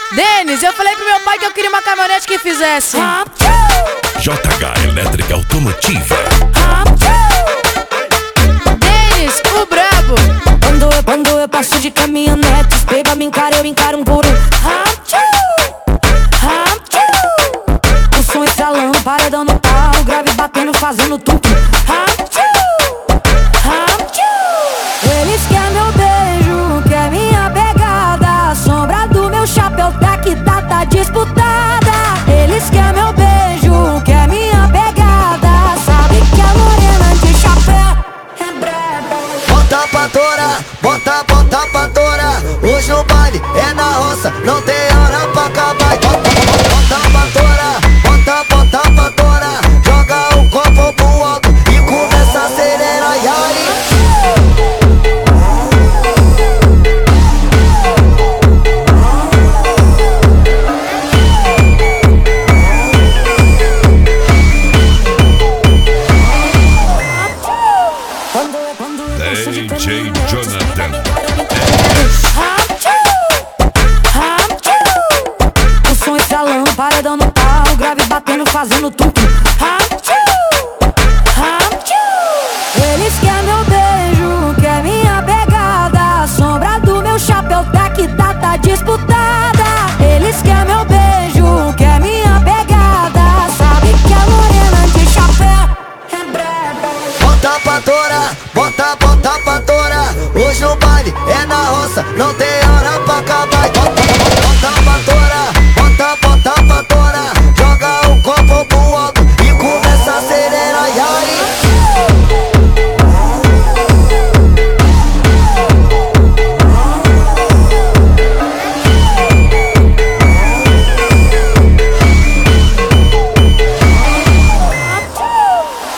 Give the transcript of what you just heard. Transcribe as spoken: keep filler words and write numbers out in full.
Denis, eu falei pro meu pai que eu queria uma caminhonete que fizesse J H Elétrica Automotiva. Denis, o brabo. Quando eu, quando eu passo de caminhonete, os peba me encara, eu encaro um por um. O som estralando, paredão no pau, grave batendo, fazendo tudo. Eles querem meu beijo, quer minha pegada. A sombra do meu chapéu tá que tá, tá disputada. Eles querem meu beijo, quer minha pegada. Sabe que a morena de chapéu é braba. Bota pra torar, bota, bota pra torar. Hoje no baile é na roça, não tem hora pra acabar. Bota, bota pra torar, bota, bota pra torar. Joga o copo pro alto e começa a acelerar. E aí? D J Jonathan. O som estralando, paredão no pau, grave batendo, fazendo tudo. Eles querem meu beijo, quer minha pegada. A sombra do meu chapéu tá que tá, tá disputado.